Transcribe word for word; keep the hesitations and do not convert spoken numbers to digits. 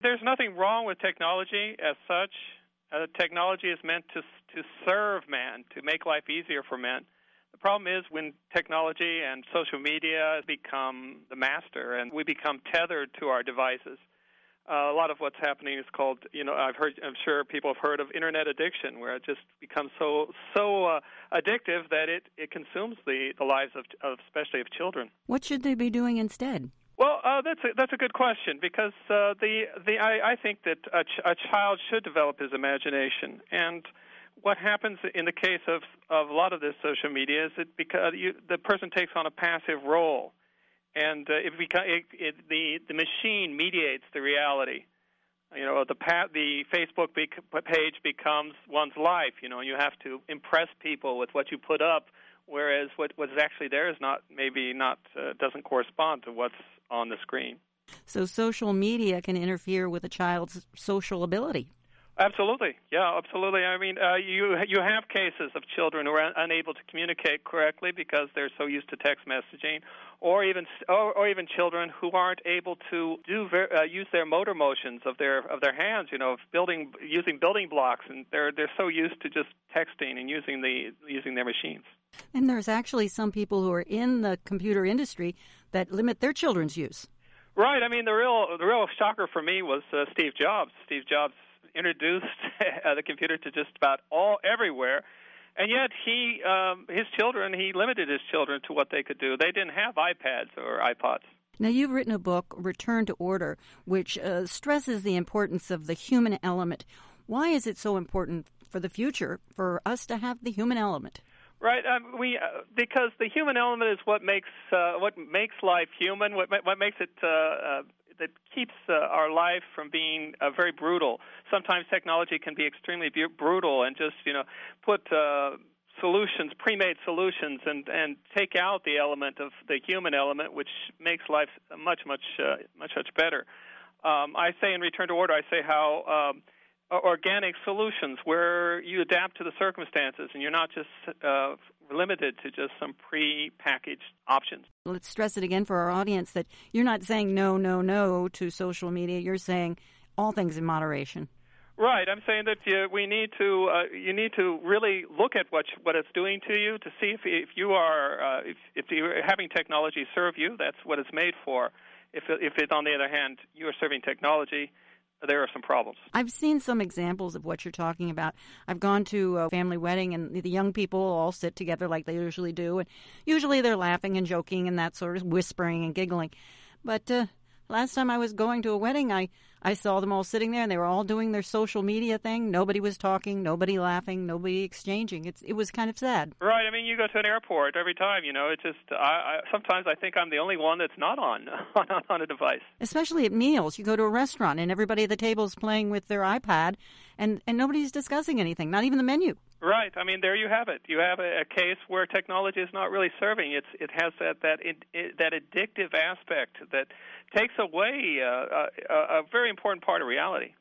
There's nothing wrong with technology as such. Uh, technology is meant to to serve man, to make life easier for men. The problem is when technology and social media become the master and we become tethered to our devices. Uh, a lot of what's happening is called, you know, I've heard, I'm sure people have heard of internet addiction, where it just becomes so so uh, addictive that it, it consumes the, the lives of, of, especially of children. What should they be doing instead? Well, uh, that's a, that's a good question, because uh, the the I, I think that a, ch- a child should develop his imagination, and what happens in the case of, of a lot of this social media is that because you, the person takes on a passive role. And uh, it, it, it, the the machine mediates the reality. You know, the pa- the Facebook bec- page becomes one's life. You know, you have to impress people with what you put up, whereas what what's actually there is not maybe not uh, doesn't correspond to what's on the screen. So social media can interfere with a child's social ability. Absolutely, yeah, absolutely. I mean, uh, you you have cases of children who are un- unable to communicate correctly because they're so used to text messaging, or even or, or even children who aren't able to do ver- uh, use their motor motions of their of their hands. You know, of building using building blocks, and they're they're so used to just texting and using the using their machines. And there's actually some people who are in the computer industry that limit their children's use. Right. I mean, the real the real shocker for me was uh, Steve Jobs. Steve Jobs introduced uh, the computer to just about all everywhere, and yet he um, his children he limited his children to what they could do. They didn't have iPads or iPods. Now, you've written a book, Return to Order, which uh, stresses the importance of the human element. Why is it so important for the future for us to have the human element? Right, um, we uh, because the human element is what makes uh, what makes life human. What what makes it uh, uh, that keeps uh, our life from being uh, very brutal. Sometimes technology can be extremely bu- brutal and just you know put uh, solutions, pre-made solutions, and, and take out the element of the human element, which makes life much much uh, much much better. Um, I say in Return to Order, I say how. Um, organic solutions where you adapt to the circumstances and you're not just uh, limited to just some pre-packaged options. Let's stress it again for our audience that you're not saying no, no, no to social media. You're saying all things in moderation. Right. I'm saying that you, we need to uh, you need to really look at what what it's doing to you to see if if you are uh, if if you're having technology serve you. That's what it's made for. If if it, on the other hand, you are serving technology, there are some problems. I've seen some examples of what you're talking about. I've gone to a family wedding, and the young people all sit together like they usually do, and usually they're laughing and joking and that sort of whispering and giggling. But uh, last time I was going to a wedding, I, I saw them all sitting there, and they were all doing their social media thing. Nobody was talking, nobody laughing, nobody exchanging. It's It was kind of sad. Right. I mean, you go to an airport every time, you know, it just, I, I sometimes I think I'm the only one that's not on, on, on a device. Especially at meals. You go to a restaurant, and everybody at the table is playing with their iPad, and, and nobody's discussing anything, not even the menu. Right. I mean, there you have it. You have a, a case where technology is not really serving. It's it has that that it, it, that addictive aspect that takes away uh, a, a very important part of reality.